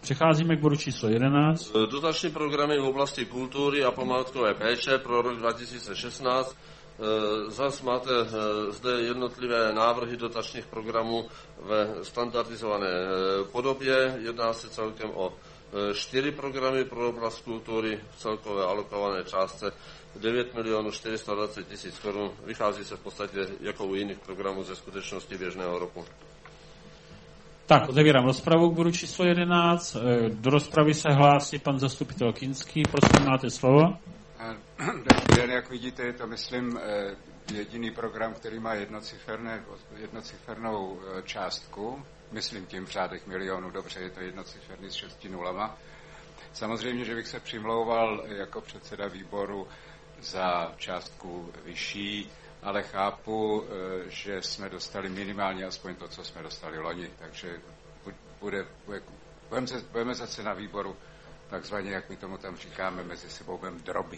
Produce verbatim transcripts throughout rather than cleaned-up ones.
Přecházíme k bodu číslo jedenáct. Dotační programy v oblasti kultury a památkové péče pro rok dva tisíce šestnáct. Zas máte zde jednotlivé návrhy dotačních programů ve standardizované podobě. Jedná se celkem o čtyři programy pro oblast kultury v celkové alokované částce devět milionů čtyři sta dvacet tisíc korun. Vychází se v podstatě jako u jiných programů ze skutečnosti běžného roku. Tak, otevírám rozpravu k bodu číslo jedenáct. Do rozpravy se hlásí pan zastupitel Kinský. Prosím, máte slovo. Dobrý den, jak vidíte, je to, myslím, jediný program, který má jednocifernou částku. Myslím tím v řádech milionů, dobře, je to jednociferný s šesti nulama. Samozřejmě, že bych se přimlouval jako předseda výboru za částku vyšší, ale chápu, že jsme dostali minimálně aspoň to, co jsme dostali loni, takže bude, bude, budeme, se, budeme zase na výboru takzvaně, jak my tomu tam říkáme, mezi sebou budeme drobit.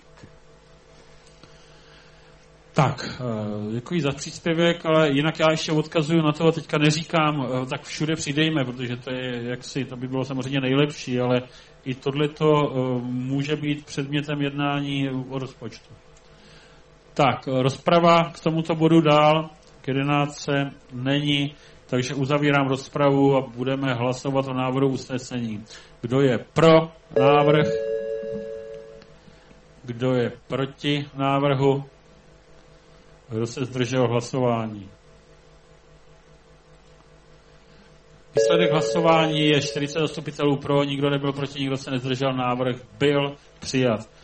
Tak, děkuji za příspěvek, ale jinak já ještě odkazuju na to, teďka neříkám, tak všude přidejme, protože to je jaksi, to by bylo samozřejmě nejlepší, ale i tohleto může být předmětem jednání o rozpočtu. Tak, rozprava k tomuto bodu dál, k jedenáctce není, takže uzavírám rozpravu a budeme hlasovat o návrhu usnesení. Kdo je pro návrh? Kdo je proti návrhu? Kdo se zdržel hlasování? Výsledek hlasování je čtyřicet zastupitelů pro, nikdo nebyl proti, nikdo se nezdržel, návrh byl přijat.